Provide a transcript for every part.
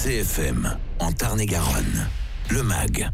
CFM, en Tarn-et-Garonne, le MAG.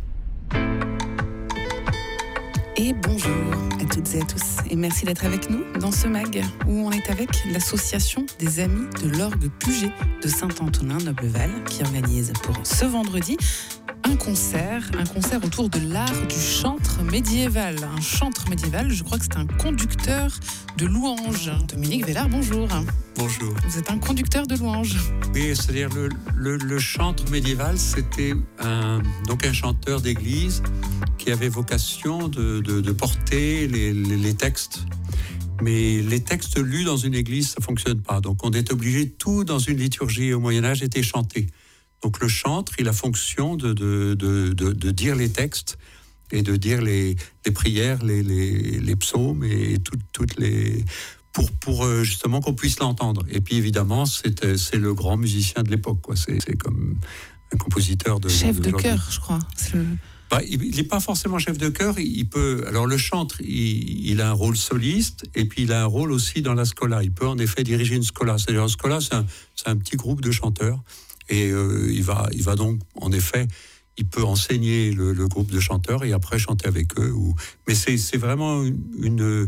Et bonjour à toutes et à tous, et merci d'être avec nous dans ce MAG, où on est avec l'association des Amis de l'Orgue Puget de Saint-Antonin-Nobleval, qui organise pour ce vendredi un concert autour de l'art du chantre médiéval. Un chantre médiéval, je crois que c'est un conducteur de louanges. Dominique Vellard, bonjour. Bonjour. Vous êtes un conducteur de louanges. Oui, c'est-à-dire le chantre médiéval, c'était un chanteur d'église qui avait vocation de porter les textes. Mais les textes lus dans une église, ça ne fonctionne pas. Donc on est obligé, tout dans une liturgie au Moyen-Âge était chanté. Donc le chantre, il a fonction de dire les textes et de dire les prières, les psaumes et toutes les... Pour justement qu'on puisse l'entendre. Et puis évidemment, c'est le grand musicien de l'époque, quoi. C'est comme un compositeur de... Chef de chœur, je crois. Il n'est pas forcément chef de chœur. Il peut... Alors le chantre, il a un rôle soliste et puis il a un rôle aussi dans la scola. Il peut en effet diriger une scola. C'est-à-dire une scola, c'est un petit groupe de chanteurs. Et il va donc, en effet, il peut enseigner le groupe de chanteurs et après chanter avec eux. Mais c'est vraiment une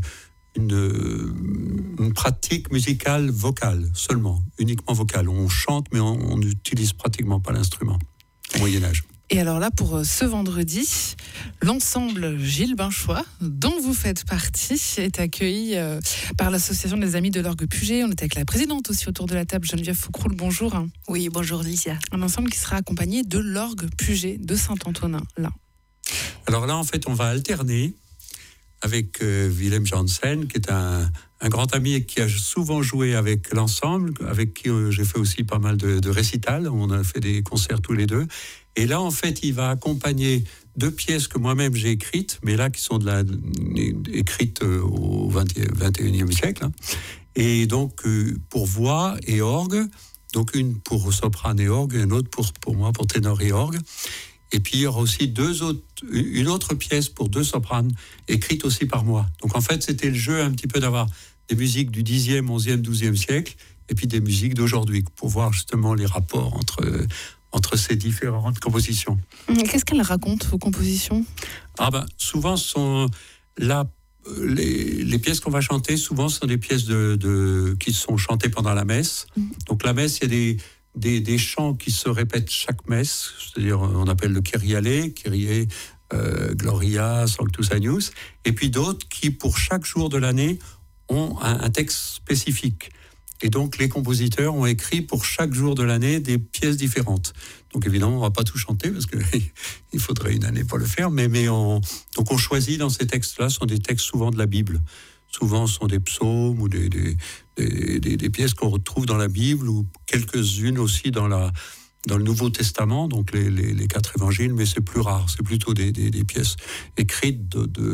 pratique musicale vocale seulement, uniquement vocale. On chante, mais on n'utilise pratiquement pas l'instrument au Moyen-Âge. Et alors là, pour ce vendredi, l'ensemble Gilles Binchois, dont vous faites partie, est accueilli par l'association des Amis de l'Orgue Puget. On est avec la présidente aussi autour de la table, Geneviève Foucroul, bonjour. Oui, bonjour Licia. Un ensemble qui sera accompagné de l'Orgue Puget de Saint-Antonin, là. Alors là, en fait, on va alterner avec Willem Janssen, qui est un grand ami et qui a souvent joué avec l'ensemble, avec qui j'ai fait aussi pas mal de récitals. On a fait des concerts tous les deux. Et là, en fait, il va accompagner 2 pièces que moi-même j'ai écrites, mais là, qui sont écrites au XXIe siècle. Hein. Et donc, pour voix et orgue, donc une pour soprane et orgue, et une autre pour moi, pour ténor et orgue. Et puis, il y aura aussi une autre pièce pour 2 sopranes, écrite aussi par moi. Donc, en fait, c'était le jeu un petit peu d'avoir des musiques du 10e, 11e, 12e siècle, et puis des musiques d'aujourd'hui, pour voir justement les rapports entre ces différentes compositions. Qu'est-ce qu'elles racontent, vos compositions ? Souvent, les pièces qu'on va chanter, souvent, sont des pièces qui sont chantées pendant la messe. Donc, la messe, il y a des chants qui se répètent chaque messe, c'est-à-dire on appelle le Kyrie, Gloria, Sanctus Agnus, et puis d'autres qui, pour chaque jour de l'année, ont un texte spécifique. Et donc, les compositeurs ont écrit pour chaque jour de l'année des pièces différentes. Donc, évidemment, on ne va pas tout chanter parce qu'il faudrait une année pour le faire. Donc, on choisit dans ces textes-là, ce sont des textes souvent de la Bible. Souvent, ce sont des psaumes ou des pièces qu'on retrouve dans la Bible ou quelques-unes aussi dans le Nouveau Testament, donc les 4 évangiles, mais c'est plus rare. C'est plutôt des pièces écrites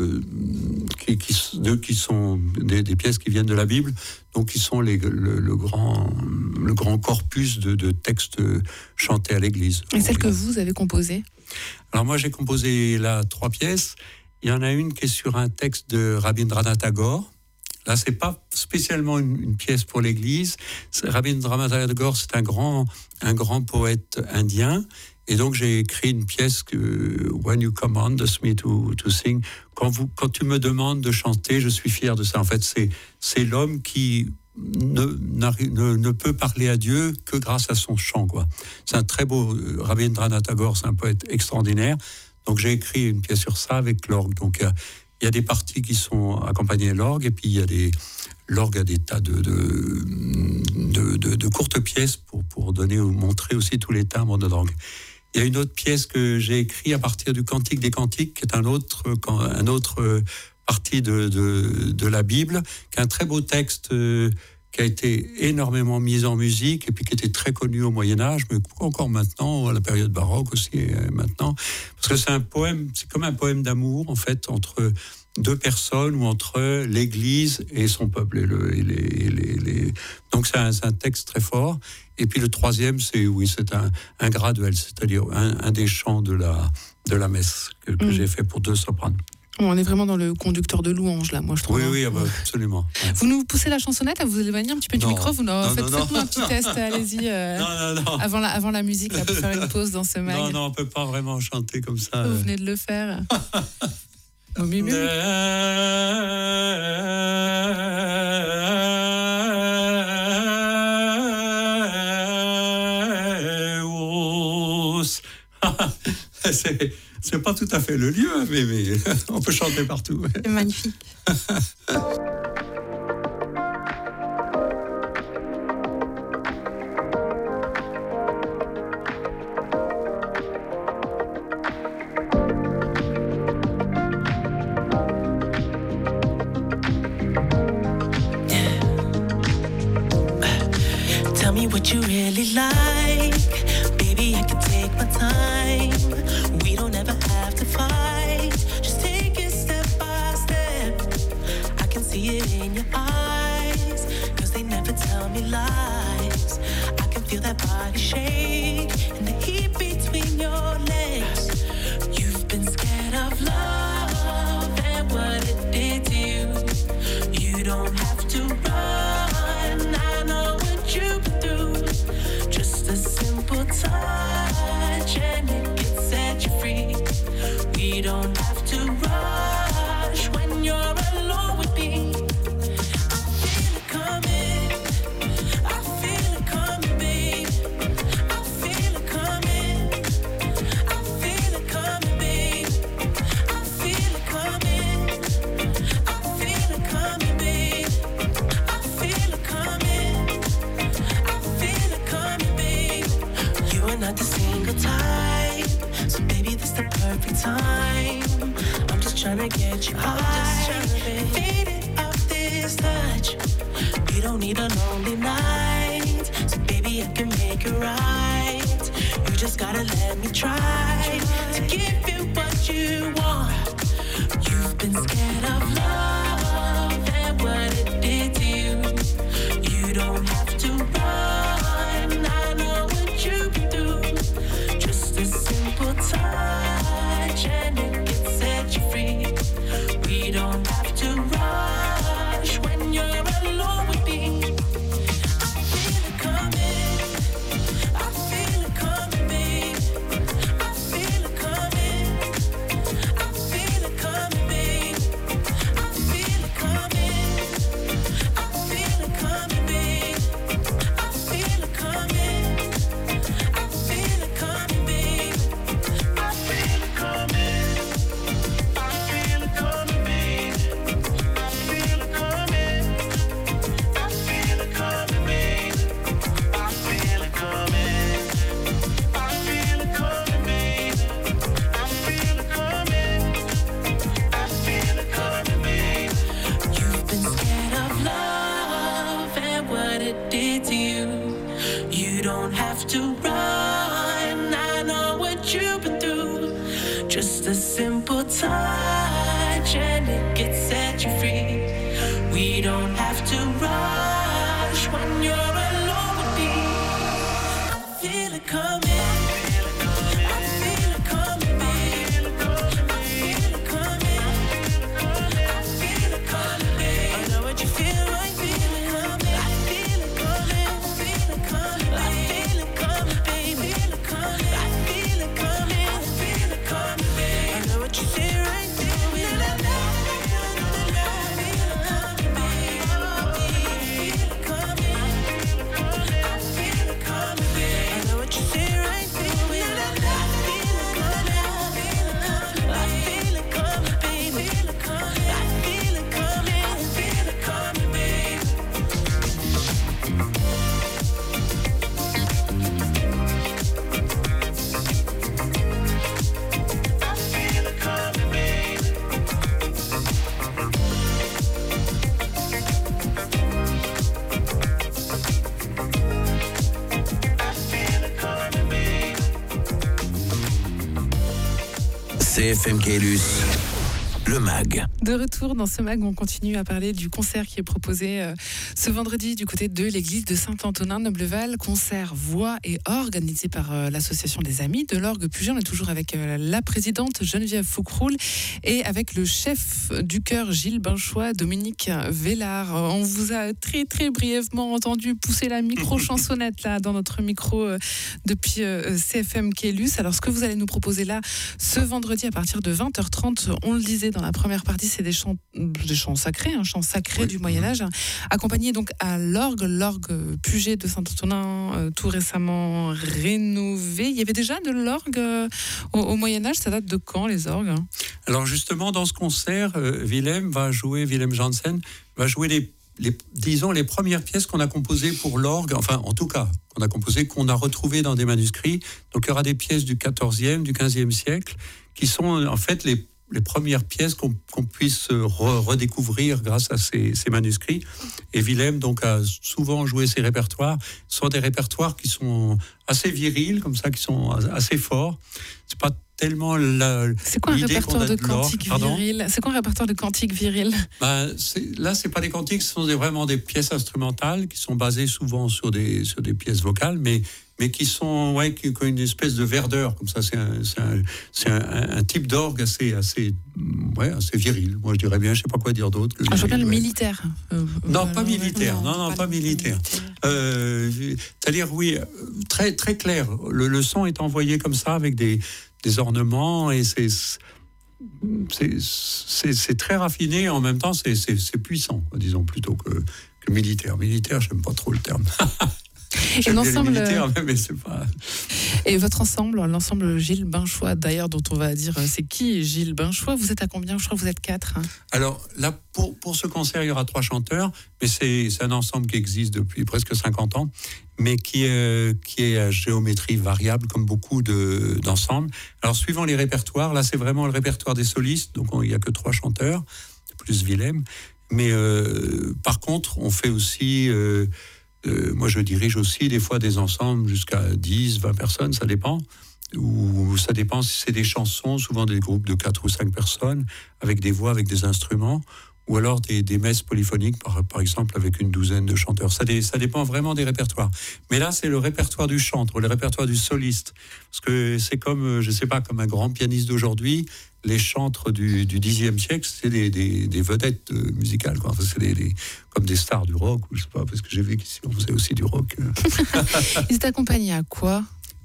qui sont des pièces qui viennent de la Bible, donc qui sont le grand corpus de textes chantés à l'église. Et celles que vous avez composées ? Alors moi, j'ai composé là 3 pièces. Il y en a une qui est sur un texte de Rabindranath Tagore. Là, c'est pas spécialement une pièce pour l'Église. Rabindranath Tagore, c'est un grand poète indien. Et donc, j'ai écrit une pièce que When you command me to sing, quand tu me demandes de chanter, je suis fier de ça. En fait, c'est l'homme qui ne peut parler à Dieu que grâce à son chant, quoi. C'est un très beau Rabindranath Tagore, c'est un poète extraordinaire. Donc, j'ai écrit une pièce sur ça avec l'orgue. Donc, il y a des parties qui sont accompagnées à l'orgue, et puis l'orgue a des tas de courtes pièces pour donner ou montrer aussi tous les timbres de l'orgue. Il y a une autre pièce que j'ai écrite à partir du Cantique des Cantiques, qui est un autre partie de la Bible, qui est un très beau texte qui a été énormément mis en musique et puis qui était très connu au Moyen-Âge, mais encore maintenant, à la période baroque aussi, maintenant. Parce que c'est comme un poème d'amour, en fait, entre 2 personnes ou entre l'Église et son peuple. Donc c'est un texte très fort. Et puis le 3e, c'est un graduel, c'est-à-dire un des chants de la messe que j'ai fait pour 2 sopranes. On est vraiment dans le conducteur de louange, là, moi, je trouve. Oui, absolument. Ouais. Vous nous poussez la chansonnette, à vous éloigner un petit peu du micro. Faites-moi un petit test, allez-y. Non. Avant la musique, là, pour faire une pause dans ce mag. Non, on ne peut pas vraiment chanter comme ça. Vous venez de le faire. Mimu. C'est pas tout à fait le lieu, mais on peut chanter partout. C'est magnifique. Tell me what you really like. Baby, I can take my time. We don't ever have to fight. Just take it step by step. I can see it in your eyes, 'cause they never tell me lies. I can feel that body shake and the heat between your legs. You've been scared of love and what it did to you. You don't have to run, I know what you've been through. Just a simple touch and it can set you free. We don't have to rush when you're alone with me. I feel it coming, I feel it coming, babe. I feel it coming, I feel it coming, babe. I feel it coming, I feel it coming, babe. I feel it coming, I feel it coming, babe. You are not the single type, so baby, this the perfect time. I'm just trying to get you high, faded off this touch. We don't need a lonely night, so baby, I can make it right. You just gotta let me try to give you what you want. You've been scared of love and what it did to you. You don't have to run, I know what you've been through. Just a simple touch and it can set you free. We don't have to rush when you're alone with me. I feel it coming, I feel it coming, babe. I feel it coming, I feel it coming, babe. I feel it coming, I feel it coming, babe. I feel it coming, I feel it coming, babe. I feel it coming, I feel it coming, babe. I feel it coming, I feel it coming, babe. I feel it coming, I feel it coming, babe. I feel it coming, I feel it coming, babe. You've been scared of love and what it did to you. You don't have to run, I know what you've been through. Just a simple touch and it can set you free. We don't have to rush when you're alone with me. I feel it coming, I feel it coming, babe. I feel it coming, I feel it coming, babe. I know what you feel, I feel it coming. I feel it coming, I feel it coming, I feel it coming, babe. I feel it coming, I feel it coming, I feel it coming, babe. I know what you feel, I feel it. CFM Caylus, le MAG. De retour dans ce MAG, on continue à parler du concert qui est proposé ce vendredi du côté de l'église de Saint-Antonin-Nobleval. Concert voix et orgue organisé par l'association des Amis de l'Orgue Puget. On est toujours avec la présidente Geneviève Foucroul et avec le chef du chœur Gilles Binchois, Dominique Vélard. On vous a très très brièvement entendu pousser la micro-chansonnette là dans notre micro depuis CFM Kélus. Alors ce que vous allez nous proposer là ce vendredi à partir de 20h30, on le disait dans la première partie, c'est des chants sacrés, un chant sacré oui. du Moyen-Âge, accompagné donc à l'orgue Puget de Saint-Antonin, tout récemment rénové. Il y avait déjà de l'orgue au Moyen-Âge, ça date de quand les orgues ? Alors justement, dans ce concert, Willem Janssen va jouer les premières pièces qu'on a composées pour l'orgue, enfin en tout cas, qu'on a retrouvées dans des manuscrits. Donc il y aura des pièces du XIVe, du XVe siècle, qui sont en fait les premières pièces qu'on puisse redécouvrir grâce à ces manuscrits. Et Willem donc a souvent joué ces répertoires. Ce sont des répertoires qui sont assez virils, comme ça, qui sont assez forts. C'est pas tellement c'est quoi un répertoire de cantiques virils ? C'est quoi un répertoire de cantiques virils ? Là, c'est pas des cantiques, ce sont vraiment des pièces instrumentales qui sont basées souvent sur des pièces vocales, mais qui sont qui ont une espèce de verdeur comme ça. C'est un type d'orgue assez viril. Moi, je dirais bien, je sais pas quoi dire d'autre. Je veux bien le militaire. Non, pas militaire. Non, pas militaire. C'est-à-dire, oui, très très clair. Le son est envoyé comme ça avec des ornements et c'est très raffiné. En même temps, c'est puissant, disons, plutôt que militaire. Militaire, j'aime pas trop le terme. Et l'ensemble, mais c'est pas... Et votre ensemble, l'ensemble Gilles Binchois, d'ailleurs, dont on va dire c'est qui Gilles Binchois, vous êtes à combien ? Je crois que vous êtes 4. Hein. Alors là, pour ce concert, il y aura 3 chanteurs, mais c'est un ensemble qui existe depuis presque 50 ans, mais qui est à géométrie variable, comme beaucoup d'ensembles. Alors, suivant les répertoires, là, c'est vraiment le répertoire des solistes, donc il n'y a que 3 chanteurs, plus Willem. Mais par contre, on fait aussi... moi, je dirige aussi des fois des ensembles jusqu'à 10, 20 personnes, ça dépend. Ou ça dépend si c'est des chansons, souvent des groupes de 4 ou 5 personnes, avec des voix, avec des instruments, ou alors des messes polyphoniques, par exemple, avec une douzaine de chanteurs. Ça dépend vraiment des répertoires. Mais là, c'est le répertoire du chantre, le répertoire du soliste. Parce que c'est comme, je sais pas, comme un grand pianiste d'aujourd'hui, les chantres du Xe siècle, c'est des vedettes musicales, quoi. Enfin, c'est comme des stars du rock, ou je sais pas, parce que j'ai vu qu'ici on faisait aussi du rock. Ils étaient accompagnés à quoi ?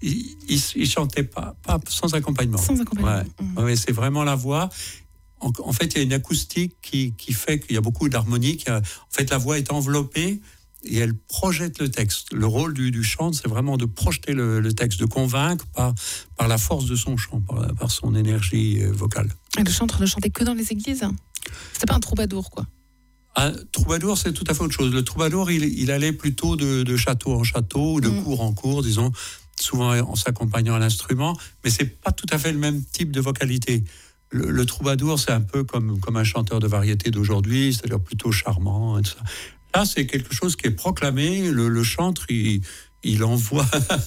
Ils chantaient pas sans accompagnement. Sans accompagnement. Ouais, c'est vraiment la voix. En fait, il y a une acoustique qui fait qu'il y a beaucoup d'harmonie. En fait, la voix est enveloppée et elle projette le texte. Le rôle du chant, c'est vraiment de projeter le texte, de convaincre par la force de son chant, par son énergie vocale. Et le chantre ne chantait que dans les églises ? C'était pas un troubadour, quoi ? Un troubadour, c'est tout à fait autre chose. Le troubadour, il allait plutôt de château en château, ou de cour en cour, disons, souvent en s'accompagnant à l'instrument, mais c'est pas tout à fait le même type de vocalité. Le troubadour, c'est un peu comme un chanteur de variété d'aujourd'hui, c'est-à-dire plutôt charmant et tout ça. Là, c'est quelque chose qui est proclamé. Le chantre, il envoie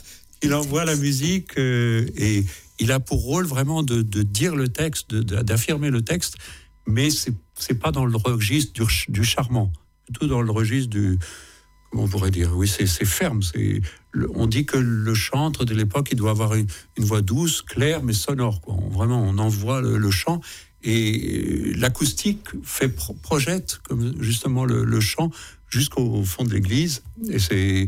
la musique et il a pour rôle vraiment de dire le texte, d'affirmer le texte, mais c'est pas dans le registre du charmant, plutôt dans le registre du... Comment on pourrait dire ? Oui, c'est ferme. On dit que le chantre de l'époque, il doit avoir une voix douce, claire, mais sonore, quoi. Vraiment, on envoie le chant. Et l'acoustique projette comme justement le chant jusqu'au fond de l'église. Et c'est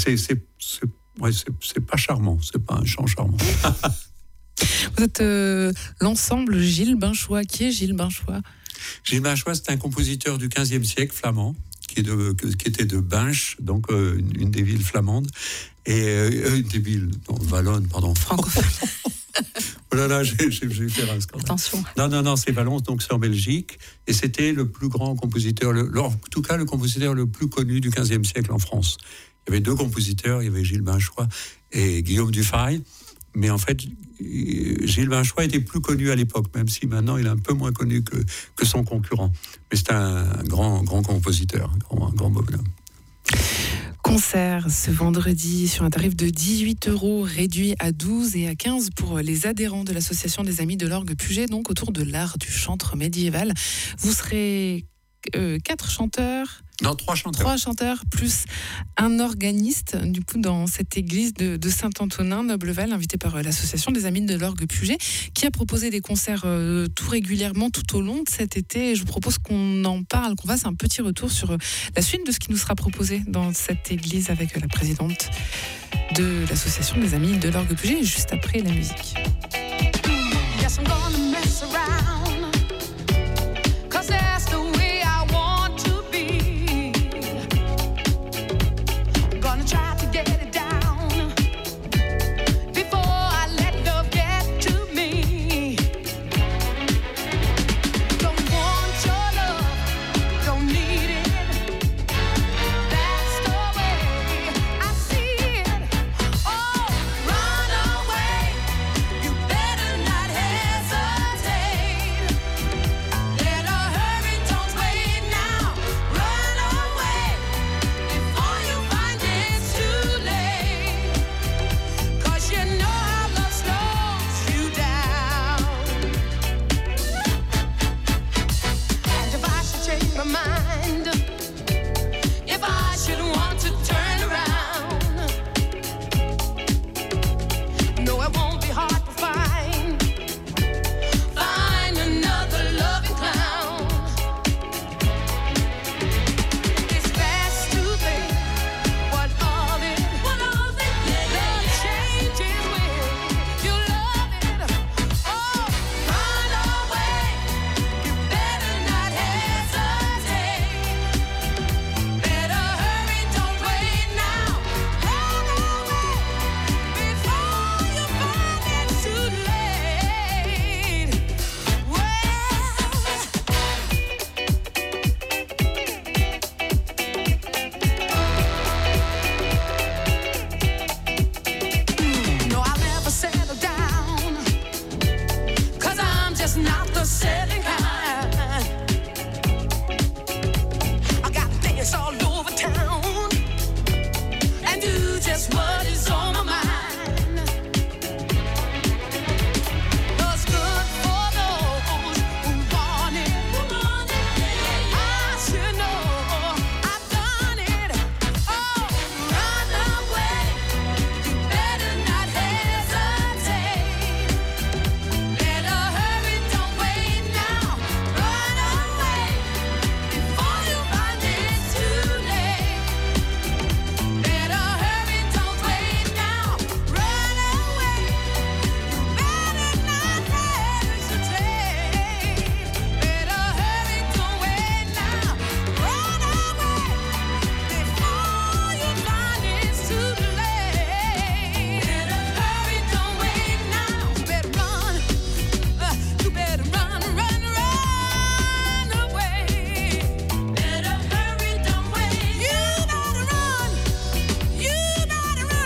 pas charmant, c'est pas un chant charmant. Vous êtes l'ensemble Gilles Binchois. Qui est Gilles Binchois ? Gilles Binchois, c'est un compositeur du XVe siècle flamand, qui était de Binche, donc une des villes flamandes, et des villes wallonnes, pardon. Francophone. Oh là là, j'ai fait un scandale. Attention. Non, c'est Valence, donc c'est en Belgique, et c'était le plus grand compositeur, en tout cas le compositeur le plus connu du XVe siècle en France. Il y avait 2 compositeurs, il y avait Gilles Binchois et Guillaume Dufay, mais en fait, Gilles Binchois était plus connu à l'époque, même si maintenant il est un peu moins connu que son concurrent. Mais c'est un grand compositeur, un grand bonhomme. Concert ce vendredi sur un tarif de 18 € réduit à 12 et à 15 pour les adhérents de l'association des Amis de l'Orgue Puget, donc autour de l'art du chantre médiéval. Vous serez 4 chanteurs. Non, 3 chanteurs. 3 chanteurs plus un organiste, du coup, dans cette église de Saint-Antonin, Nobleval, invité par l'association des Amis de l'Orgue Puget, qui a proposé des concerts tout régulièrement tout au long de cet été. Et je vous propose qu'on en parle, qu'on fasse un petit retour sur la suite de ce qui nous sera proposé dans cette église avec la présidente de l'association des Amis de l'Orgue Puget, juste après la musique. Yes, I'm gonna mess around, 'cause that's the way I want to be. Gonna try to get it down before I let love get to me. Don't want your love, don't need it. That's the way I see it. Oh, run away, you better not hesitate. Let her hurry, don't wait now. Run away before you find it's too late. 'Cause you know how love slows you down. And if I should change my mind, if I should want to turn around, no, it won't be hard to find another loving clown. It's best to think what all it love changes with. You love it. Oh, run away. You better not hesitate. Better hurry, don't wait now. Run away before you find it's too late. No, I'll never settle down, 'cause I'm just not the settling kind. I got to dance all over town and do just what is on my mind. What's good for those who want it. I should know I've done it. Oh, run away. You better not hesitate. Better hurry, don't wait now. Run away before you find it's too late. Better hurry, don't wait now. Run away. You better not hesitate. Better hurry, don't wait now. Run away before you find it's too late. Better hurry, don't wait now. You better run. You better run, run, run away. Better hurry, don't wait. You better run. You better run,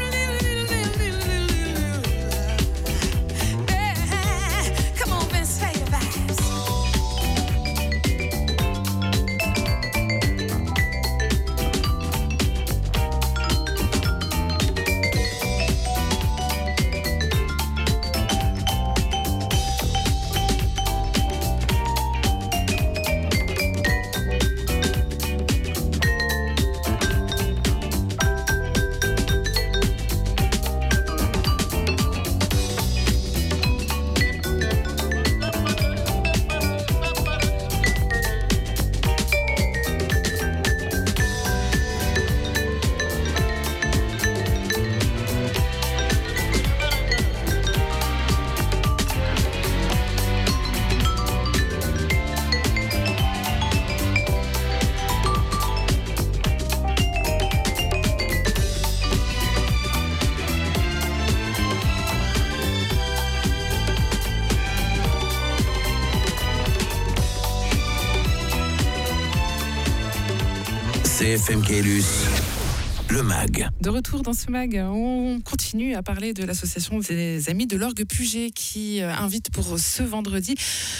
come on, Vince, say it fast. CFM Caylus, le MAG. De retour dans ce mag, on continue à parler de l'association des Amis de l'Orgue Puget qui invite pour ce vendredi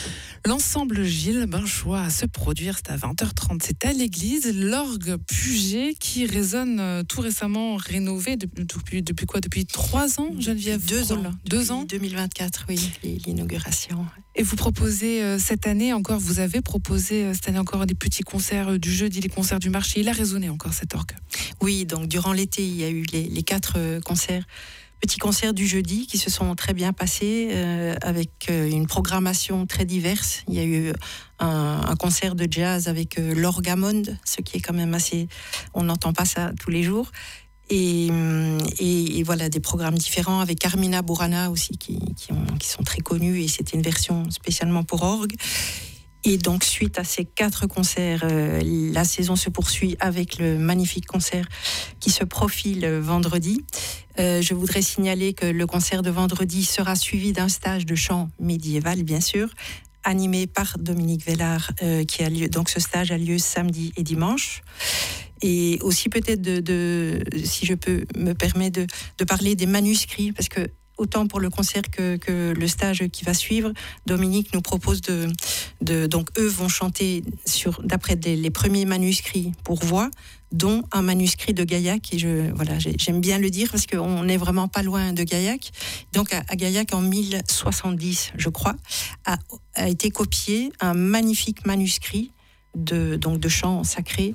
L'ensemble Gilles Binchois se produire, c'est à 20h30, c'est à l'église. L'orgue Puget qui résonne tout récemment rénové depuis quoi? Depuis 3 ans, Geneviève? 2 ans. 2 ans. 2024, oui, l'inauguration. Et vous proposez cette année encore, vous avez proposé cette année encore des petits concerts du jeudi, les concerts du marché. Il a résonné encore cet orgue. Oui, donc durant l'été, il y a eu les 4 concerts. Petits concerts du jeudi qui se sont très bien passés avec une programmation très diverse. Il y a eu un concert de jazz avec l'Orgamonde, ce qui est quand même assez... On n'entend pas ça tous les jours. Et voilà, des programmes différents avec Carmina Burana aussi qui sont très connus, et c'était une version spécialement pour orgue. Et donc, suite à ces 4 concerts, la saison se poursuit avec le magnifique concert qui se profile vendredi. Je voudrais signaler que le concert de vendredi sera suivi d'un stage de chant médiéval, bien sûr, animé par Dominique Vellard, qui a lieu. Donc, ce stage a lieu samedi et dimanche. Et aussi peut-être si je peux me permettre de parler des manuscrits, parce que autant pour le concert que le stage qui va suivre, Dominique nous propose donc eux vont chanter d'après les premiers manuscrits pour voix, dont un manuscrit de Gaillac. Et j'aime bien le dire parce qu'on n'est vraiment pas loin de Gaillac. Donc à Gaillac, en 1070, je crois, a été copié un magnifique manuscrit de chants sacrés,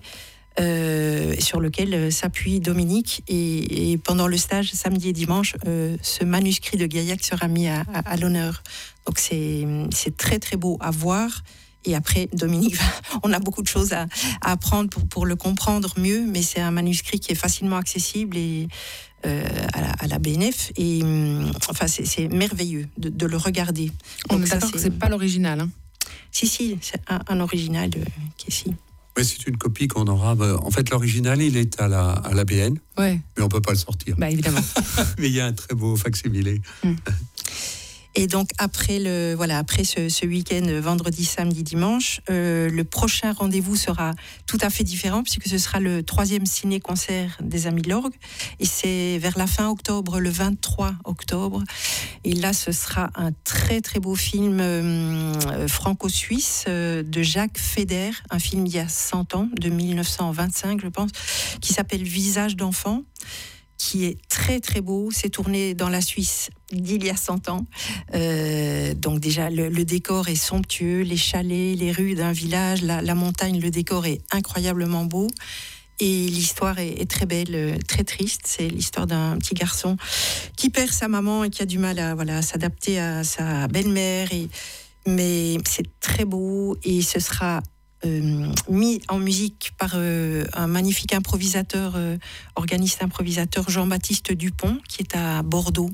sur lequel s'appuie Dominique, et pendant le stage samedi et dimanche, ce manuscrit de Gaillac sera mis à l'honneur. Donc c'est très très beau à voir. Et après, Dominique, on a beaucoup de choses à apprendre pour le comprendre mieux, mais c'est un manuscrit qui est facilement accessible et à la BNF, et enfin c'est merveilleux de le regarder. On est d'accord que c'est pas l'original, hein? Si, c'est un original qui est ici. Mais c'est une copie qu'on aura. En fait, l'original, il est à la BN, ouais. Mais on ne peut pas le sortir. Bah, évidemment. Mais il y a un très beau facsimilé. Et donc après ce week-end, vendredi, samedi, dimanche, le prochain rendez-vous sera tout à fait différent, puisque ce sera le 3e ciné-concert des Amis de l'Orgue, et c'est vers la fin octobre, le 23 octobre. Et là, ce sera un très très beau film franco-suisse de Jacques Feder, un film d'il y a 100 ans, de 1925 je pense, qui s'appelle Visage d'enfant, qui est très très beau. C'est tourné dans la Suisse d'il y a 100 ans. Donc déjà, le décor est somptueux, les chalets, les rues d'un village, la montagne, le décor est incroyablement beau. Et l'histoire est très belle, très triste. C'est l'histoire d'un petit garçon qui perd sa maman et qui a du mal à s'adapter à sa belle-mère. Mais c'est très beau, et ce sera mis en musique par un magnifique improvisateur, organiste improvisateur, Jean-Baptiste Dupont, qui est à Bordeaux.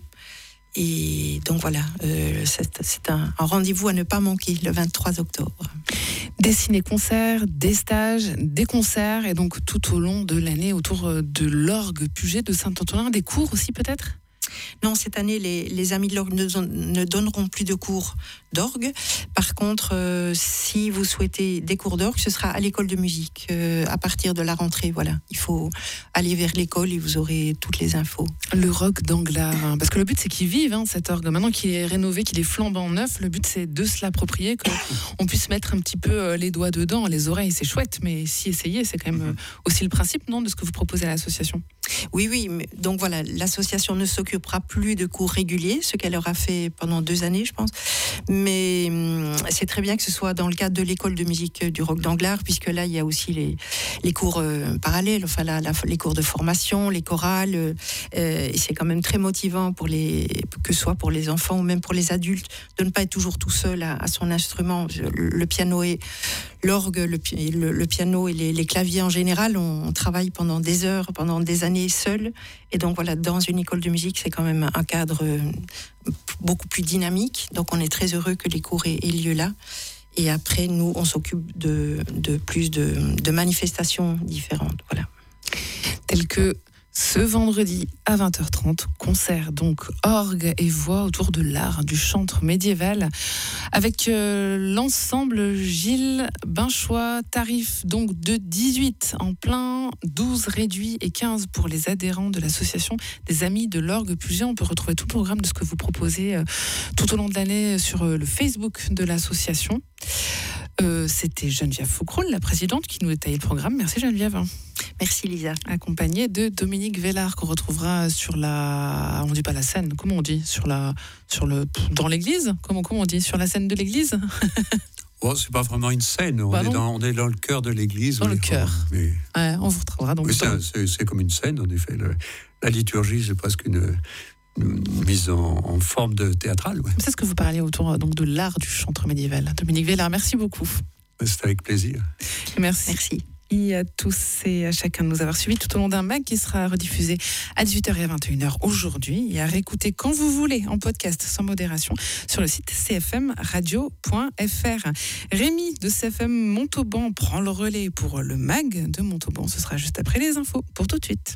Et donc voilà, c'est un rendez-vous à ne pas manquer le 23 octobre. Des ciné-concerts, des stages, des concerts, et donc tout au long de l'année autour de l'orgue Puget de Saint-Antonin, des cours aussi peut-être ? Non, cette année, les Amis de l'Orgue ne donneront plus de cours d'orgue. Par contre, si vous souhaitez des cours d'orgue, ce sera à l'école de musique à partir de la rentrée. Voilà, il faut aller vers l'école et vous aurez toutes les infos. Le rock d'Anglars, hein, parce que le but c'est qu'il vive, cet orgue. Maintenant qu'il est rénové, qu'il est flambant neuf, le but c'est de se l'approprier, qu'on puisse mettre un petit peu les doigts dedans, les oreilles, c'est chouette, mais s'y essayer, c'est quand même aussi le principe, non, de ce que vous proposez à l'association. Oui, donc voilà, l'association ne s'occupera plus de cours réguliers, ce qu'elle aura fait pendant 2 années, je pense. Mais c'est très bien que ce soit dans le cadre de l'école de musique du rock d'Anglars, puisque là, il y a aussi les cours parallèles, enfin les cours de formation, les chorales. Et c'est quand même très motivant que ce soit pour les enfants ou même pour les adultes, de ne pas être toujours tout seul à son instrument. Le piano et l'orgue, le piano et les claviers en général, on travaille pendant des heures, pendant des années seul. Et donc voilà, dans une école de musique, c'est quand même un cadre beaucoup plus dynamique. Donc on est très heureux que les cours aient lieu là. Et après, nous, on s'occupe de plus de manifestations différentes. Voilà. Telles que Ce vendredi à 20h30, concert donc orgue et voix autour de l'art du chantre médiéval avec l'ensemble Gilles Binchois, tarif donc de 18 en plein, 12 réduits et 15 pour les adhérents de l'association des Amis de l'Orgue Puget. On peut retrouver tout le programme de ce que vous proposez tout au long de l'année sur le Facebook de l'association. C'était Geneviève Foucroul, la présidente, qui nous détaillait le programme. Merci Geneviève. Merci Lisa. Accompagnée de Dominique Vellard, qu'on retrouvera sur la... On dit pas la scène, comment on dit dans l'église, comment on dit, sur la scène de l'église. Oh, c'est pas vraiment une scène, on est dans le cœur de l'église. Dans le cœur. Mais... Ouais, on vous retrouvera donc. Oui, c'est comme une scène, en effet. La liturgie, c'est presque une mise en forme de théâtrale. Ouais. C'est ce que vous parliez autour donc, de l'art du chantre médiéval. Dominique Vellard, merci beaucoup. C'est avec plaisir. Merci. Et à tous et à chacun de nous avoir suivis tout au long d'un mag qui sera rediffusé à 18h et à 21h aujourd'hui et à réécouter quand vous voulez en podcast sans modération sur le site cfmradio.fr. Rémi de CFM Montauban prend le relais pour le mag de Montauban. Ce sera juste après les infos. Pour tout de suite.